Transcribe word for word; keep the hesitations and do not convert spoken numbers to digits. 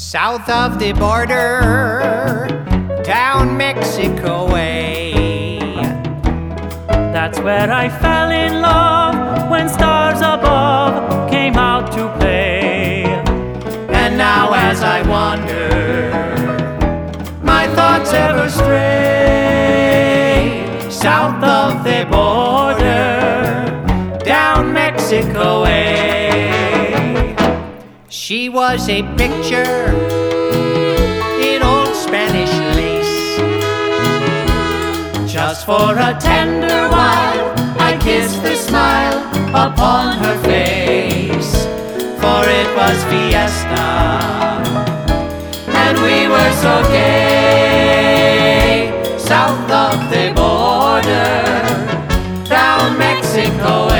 south of the border, down Mexico way. That's where I fell in love, when stars above came out to play. And now as I wander, my thoughts ever stray, south of the border, down Mexico way. She was a picture in old Spanish lace. Just for a tender while I kissed the smile upon her face, for it was fiesta and we were so gay, south of the border, down Mexico way.